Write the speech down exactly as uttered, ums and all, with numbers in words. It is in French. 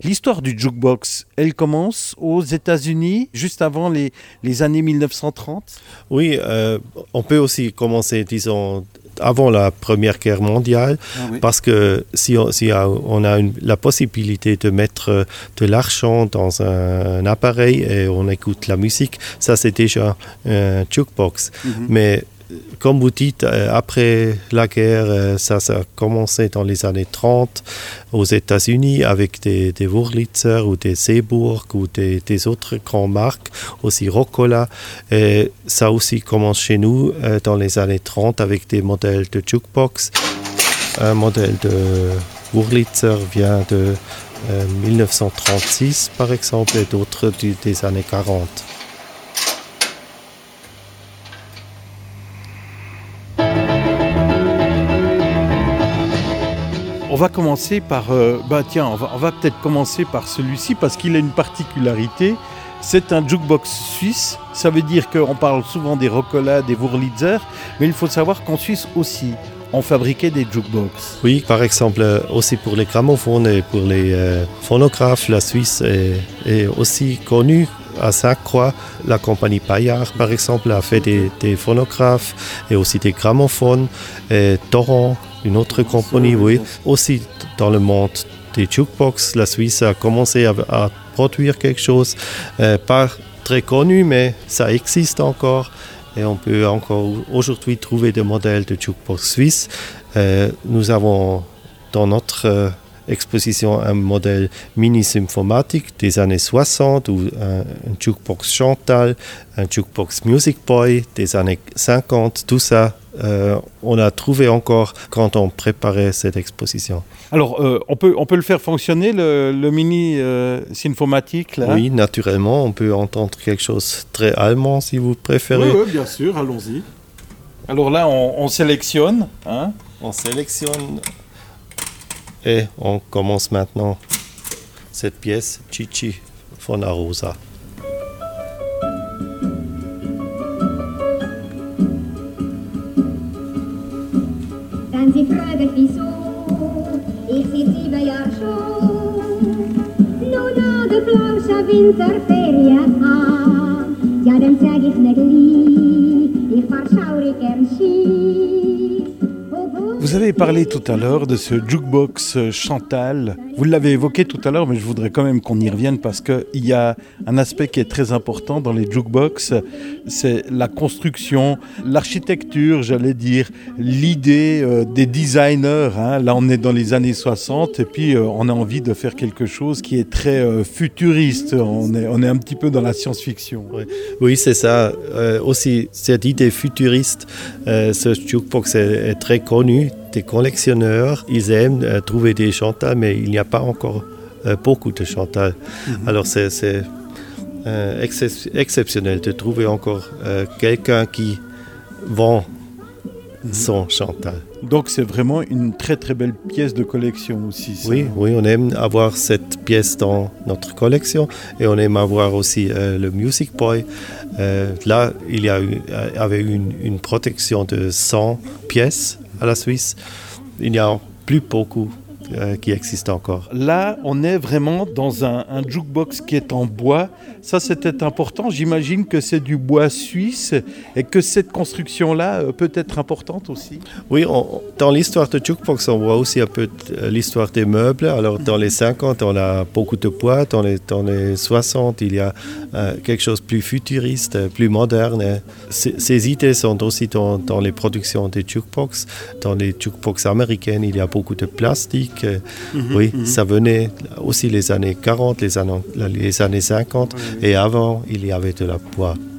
L'histoire du jukebox, elle commence aux États-Unis, juste avant les, les années mille neuf cent trente. Oui, euh, on peut aussi commencer, disons, avant la Première Guerre mondiale, ah oui. Parce que si on, si on a une, la possibilité de mettre de l'argent dans un, un appareil et on écoute la musique, ça c'est déjà un jukebox. Mm-hmm. Mais comme vous dites, après la guerre, ça, ça a commencé dans les années trente aux États-Unis avec des, des Wurlitzer ou des Seeburg ou des, des autres grandes marques, aussi Roccola. Et ça aussi commence chez nous dans les années trente avec des modèles de jukebox. Un modèle de Wurlitzer vient de euh, mille neuf cent trente-six par exemple et d'autres du, des années quarante. On va commencer par, euh, bah tiens, on va, on va peut-être commencer par celui-ci parce qu'il a une particularité. C'est un jukebox suisse. Ça veut dire qu'on parle souvent des Roccola, des Wurlitzer, mais il faut savoir qu'en Suisse aussi, on fabriquait des jukebox. Oui, par exemple, aussi pour les gramophones et pour les euh, phonographes, la Suisse est, est aussi connue. À Sainte-Croix, la compagnie Payard, par exemple, a fait des, des phonographes et aussi des gramophones. Et Torrent, une autre compagnie, oui. Aussi dans le monde des jukebox, la Suisse a commencé à, à produire quelque chose, euh, pas très connu, mais ça existe encore. Et on peut encore aujourd'hui trouver des modèles de jukebox suisses. Euh, nous avons dans notre euh, exposition un modèle Mini Symphomatic des années soixante ou un, un jukebox Chantal, un jukebox Music Boy des années cinquante, tout ça. Euh, on a trouvé encore quand on préparait cette exposition. Alors, euh, on, peut, on peut le faire fonctionner, le, le mini euh, Symphomatic là. Oui, naturellement, on peut entendre quelque chose de très allemand si vous préférez. Oui, oui, bien sûr, allons-y. Alors là, on, on sélectionne. Hein. On sélectionne et on commence maintenant cette pièce, Chichi von Arosa. Wenn sie fragen, wieso, ich sitze sieben Jahre schon, nur noch der blaue Winterferien an. Ja, dann sag ich nicht gleich, ich fahr schaurig gern Ski. Vous avez parlé tout à l'heure de ce jukebox Chantal. Vous l'avez évoqué tout à l'heure, mais je voudrais quand même qu'on y revienne parce qu'il y a un aspect qui est très important dans les jukebox, c'est la construction, l'architecture, j'allais dire, l'idée euh, des designers. Hein. Là, on est dans les années soixante et puis euh, on a envie de faire quelque chose qui est très euh, futuriste. On est, on est un petit peu dans la science-fiction. Oui, oui c'est ça. Euh, aussi, cette idée futuriste, euh, ce jukebox est, est très connu. Des collectionneurs, ils aiment euh, trouver des Chantal, mais il n'y a pas encore euh, beaucoup de Chantal. Mm-hmm. Alors c'est, c'est euh, excep- exceptionnel de trouver encore euh, quelqu'un qui vend mm-hmm. son Chantal. Donc c'est vraiment une très très belle pièce de collection aussi. Ça. Oui, oui, on aime avoir cette pièce dans notre collection et on aime avoir aussi euh, le Music Boy. Euh, là, il y a eu, avait eu une, une protection de cent pièces à la Suisse. Il n'y a plus beaucoup euh, qui existent encore. Là, on est vraiment dans un, un jukebox qui est en bois. Ça, c'était important. J'imagine que c'est du bois suisse et que cette construction-là euh, peut être importante aussi. Oui, on, dans l'histoire de jukebox, on voit aussi un peu l'histoire des meubles. Alors, dans les cinquante, on a beaucoup de bois. Dans les, dans les soixante, il y a euh, quelque chose de plus futuriste, plus moderne. C- ces idées sont aussi dans, dans les productions des jukebox. Dans les jukebox américaines, il y a beaucoup de plastique. Mm-hmm, oui, mm-hmm. Ça venait aussi les années quarante, les années, les années cinquante. Oui. Et avant, il y avait de la bois.